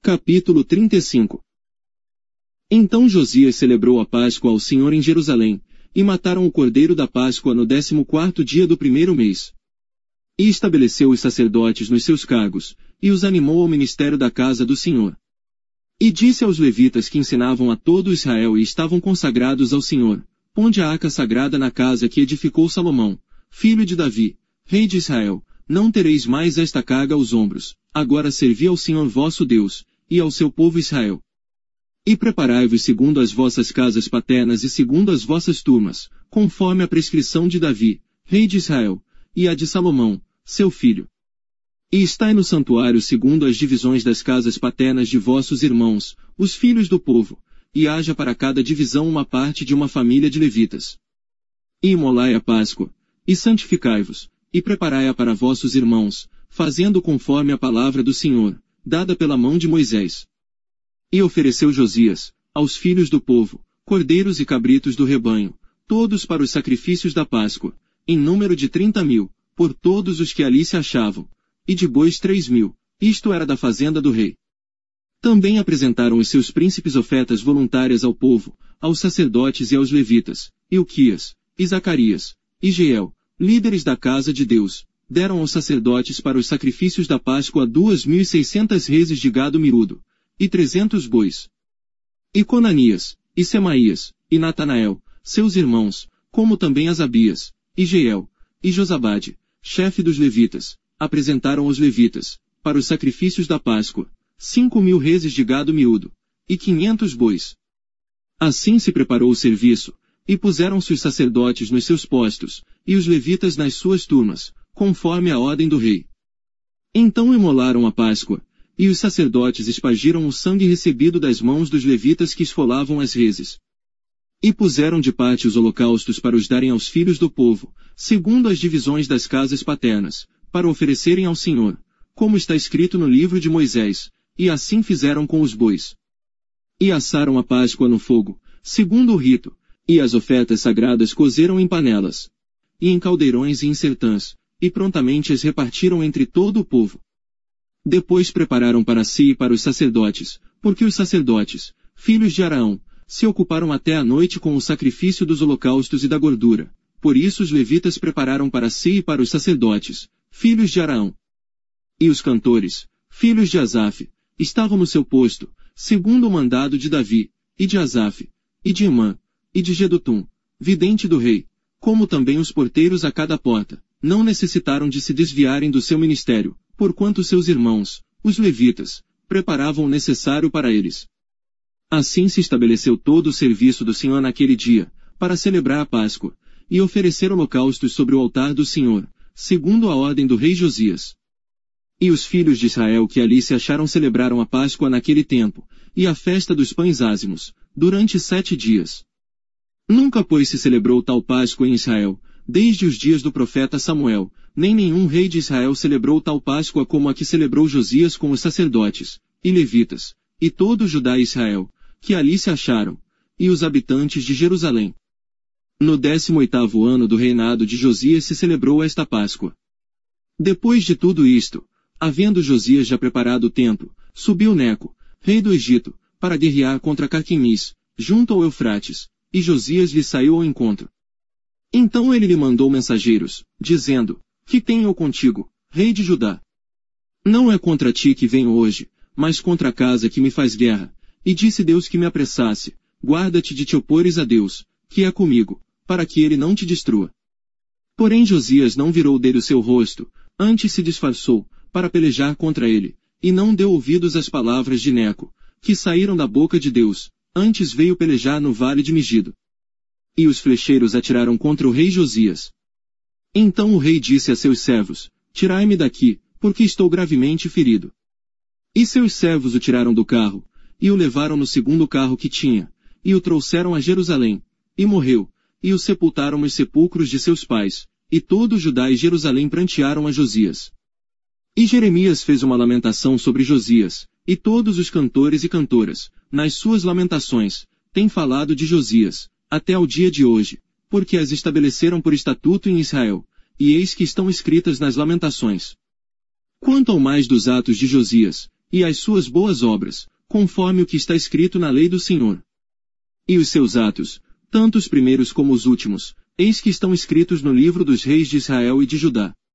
Capítulo 35. Então Josias celebrou a Páscoa ao Senhor em Jerusalém, e mataram o cordeiro da Páscoa no 14º dia do primeiro mês. E estabeleceu os sacerdotes nos seus cargos, e os animou ao ministério da casa do Senhor. E disse aos levitas que ensinavam a todo Israel e estavam consagrados ao Senhor: ponde a arca sagrada na casa que edificou Salomão, filho de Davi, rei de Israel. Não tereis mais esta carga aos ombros, agora servi ao Senhor vosso Deus, e ao seu povo Israel. E preparai-vos segundo as vossas casas paternas e segundo as vossas turmas, conforme a prescrição de Davi, rei de Israel, e a de Salomão, seu filho. E estai no santuário segundo as divisões das casas paternas de vossos irmãos, os filhos do povo, e haja para cada divisão uma parte de uma família de levitas. E imolai a Páscoa, e santificai-vos, e preparai-a para vossos irmãos, fazendo conforme a palavra do Senhor, dada pela mão de Moisés. E ofereceu Josias, aos filhos do povo, cordeiros e cabritos do rebanho, todos para os sacrifícios da Páscoa, em número de 30.000, por todos os que ali se achavam, e de bois 3.000, isto era da fazenda do rei. Também apresentaram os seus príncipes ofertas voluntárias ao povo, aos sacerdotes e aos levitas, Ilquias, e Zacarias, e Jeiel, líderes da casa de Deus, deram aos sacerdotes para os sacrifícios da Páscoa 2.600 reses de gado miúdo, e 300 bois. E Conanias, e Semaías, e Natanael, seus irmãos, como também Asabias, e Jeiel, e Josabade, chefe dos levitas, apresentaram aos levitas, para os sacrifícios da Páscoa, 5.000 reses de gado miúdo, e 500 bois. Assim se preparou o serviço, e puseram-se os sacerdotes nos seus postos, e os levitas nas suas turmas, conforme a ordem do rei. Então imolaram a Páscoa, e os sacerdotes espargiram o sangue recebido das mãos dos levitas que esfolavam as reses. E puseram de parte os holocaustos para os darem aos filhos do povo, segundo as divisões das casas paternas, para oferecerem ao Senhor, como está escrito no livro de Moisés, e assim fizeram com os bois. E assaram a Páscoa no fogo, segundo o rito, e as ofertas sagradas cozeram em panelas, e em caldeirões e em sertãs, e prontamente as repartiram entre todo o povo. Depois prepararam para si e para os sacerdotes, porque os sacerdotes, filhos de Araão, se ocuparam até a noite com o sacrifício dos holocaustos e da gordura. Por isso os levitas prepararam para si e para os sacerdotes, filhos de Araão. E os cantores, filhos de Asaf, estavam no seu posto, segundo o mandado de Davi, e de Asaf, e de Emã, e de Gedutum, vidente do rei, como também os porteiros a cada porta, não necessitaram de se desviarem do seu ministério, porquanto seus irmãos, os levitas, preparavam o necessário para eles. Assim se estabeleceu todo o serviço do Senhor naquele dia, para celebrar a Páscoa, e oferecer holocaustos sobre o altar do Senhor, segundo a ordem do rei Josias. E os filhos de Israel que ali se acharam celebraram a Páscoa naquele tempo, e a festa dos pães ázimos, durante 7 dias. Nunca, pois, se celebrou tal Páscoa em Israel, desde os dias do profeta Samuel, nem nenhum rei de Israel celebrou tal Páscoa como a que celebrou Josias com os sacerdotes, e levitas, e todo Judá e Israel, que ali se acharam, e os habitantes de Jerusalém. No 18º ano do reinado de Josias se celebrou esta Páscoa. Depois de tudo isto, havendo Josias já preparado o templo, subiu Neco, rei do Egito, para guerrear contra Carquemis, junto ao Eufrates, e Josias lhe saiu ao encontro. Então ele lhe mandou mensageiros, dizendo: que tenho eu contigo, rei de Judá? Não é contra ti que venho hoje, mas contra a casa que me faz guerra. E disse Deus que me apressasse: guarda-te de te opores a Deus, que é comigo, para que ele não te destrua. Porém Josias não virou dele o seu rosto, antes se disfarçou, para pelejar contra ele, e não deu ouvidos às palavras de Neco, que saíram da boca de Deus, antes veio pelejar no vale de Megido. E os flecheiros atiraram contra o rei Josias. Então o rei disse a seus servos: tirai-me daqui, porque estou gravemente ferido. E seus servos o tiraram do carro, e o levaram no segundo carro que tinha, e o trouxeram a Jerusalém, e morreu, e o sepultaram nos sepulcros de seus pais, e todo Judá e Jerusalém prantearam a Josias. E Jeremias fez uma lamentação sobre Josias, e todos os cantores e cantoras, nas suas lamentações, têm falado de Josias, até ao dia de hoje, porque as estabeleceram por estatuto em Israel, e eis que estão escritas nas lamentações. Quanto ao mais dos atos de Josias, e as suas boas obras, conforme o que está escrito na lei do Senhor. E os seus atos, tanto os primeiros como os últimos, eis que estão escritos no livro dos reis de Israel e de Judá.